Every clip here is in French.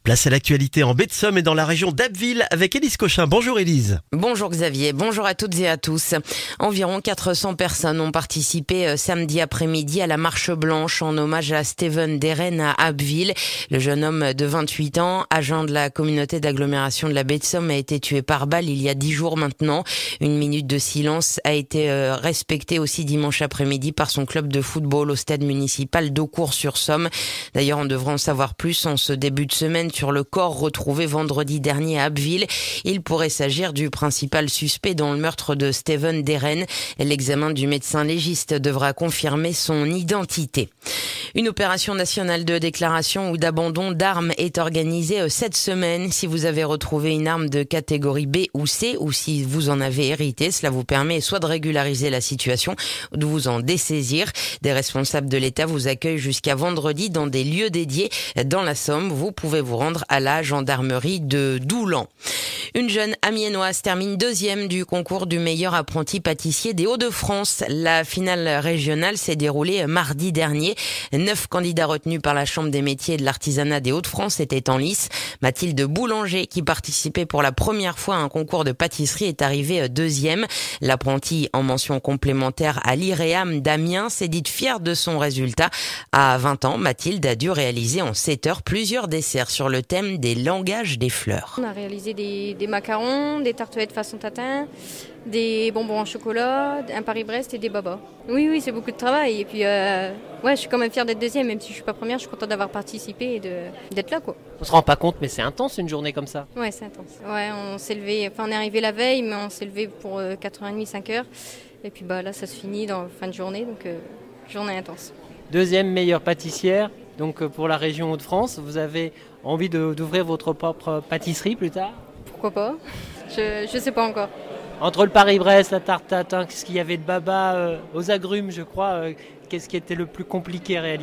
Place à l'actualité en baie de Somme et dans la région d'Abbeville avec Élise Cochin. Bonjour Élise. Bonjour Xavier, bonjour à toutes et à tous. Environ 400 personnes ont participé samedi après-midi à la marche blanche en hommage à Steven Derennes à Abbeville. Le jeune homme de 28 ans, agent de la communauté d'agglomération de la baie de Somme, a été tué par balle il y a 10 jours maintenant. Une minute de silence a été respectée aussi dimanche après-midi par son club de football au stade municipal d'Eaucourt-sur-Somme. D'ailleurs, on devrait en savoir plus en ce début de semaine sur le corps retrouvé vendredi dernier à Abbeville. Il pourrait s'agir du principal suspect dans le meurtre de Steven Derennes. L'examen du médecin légiste devra confirmer son identité. Une opération nationale de déclaration ou d'abandon d'armes est organisée cette semaine. Si vous avez retrouvé une arme de catégorie B ou C, ou si vous en avez hérité, cela vous permet soit de régulariser la situation ou de vous en dessaisir. Des responsables de l'État vous accueillent jusqu'à vendredi dans des lieux dédiés dans la Somme. Vous pouvez vous rendre à la gendarmerie de Doulan. Une jeune amiénoise termine deuxième du concours du meilleur apprenti pâtissier des Hauts-de-France. La finale régionale s'est déroulée mardi dernier. 9 candidats retenus par la Chambre des métiers et de l'artisanat des Hauts-de-France étaient en lice. Mathilde Boulanger, qui participait pour la première fois à un concours de pâtisserie, est arrivée deuxième. L'apprentie en mention complémentaire à l'IREAM d'Amiens s'est dite fière de son résultat. À 20 ans, Mathilde a dû réaliser en 7 heures plusieurs desserts sur le thème des langages des fleurs. On a réalisé des macarons, des tartelettes façon tatin, des bonbons en chocolat, un Paris-Brest et des babas. Oui, c'est beaucoup de travail. Et puis, je suis quand même fière d'être deuxième, même si je suis pas première, je suis contente d'avoir participé et d'être là, quoi. On se rend pas compte, mais c'est intense une journée comme ça. Ouais, c'est intense. Ouais, on est arrivé la veille, mais on s'est levé pour 4h30, 5h. Et puis là, ça se finit dans la fin de journée, donc journée intense. Deuxième meilleure pâtissière, donc pour la région Hauts-de-France. Vous avez envie d'ouvrir votre propre pâtisserie plus tard ? Pourquoi pas ? Je sais pas encore. Entre le Paris-Brest, la tarte tatin, qu'est-ce qu'il y avait de baba aux agrumes, je crois, qu'est-ce qui était le plus compliqué à réaliser ?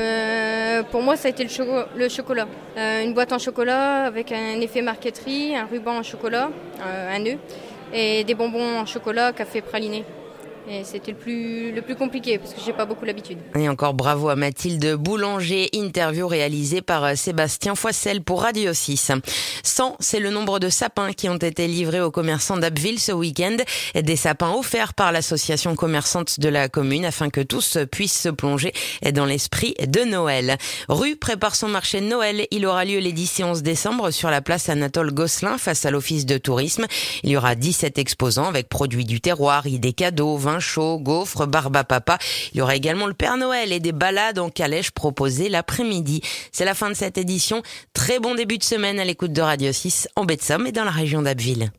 Pour moi, ça a été le chocolat. Une boîte en chocolat avec un effet marqueterie, un ruban en chocolat, un nœud, et des bonbons en chocolat café praliné. Et c'était le plus compliqué parce que j'ai pas beaucoup l'habitude. Et encore bravo à Mathilde Boulanger, interview réalisée par Sébastien Foissel pour Radio 6. 100, c'est le nombre de sapins qui ont été livrés aux commerçants d'Abbeville ce week-end. Des sapins offerts par l'association commerçante de la commune afin que tous puissent se plonger dans l'esprit de Noël. Rue prépare son marché de Noël. Il aura lieu les 10 et 11 décembre sur la place Anatole Gosselin face à l'office de tourisme. Il y aura 17 exposants avec produits du terroir, idées cadeaux, vins chaud, gaufres, barbe à papa. Il y aura également le Père Noël et des balades en calèche proposées l'après-midi. C'est la fin de cette édition. Très bon début de semaine à l'écoute de Radio 6 en baie de Somme et dans la région d'Abbeville.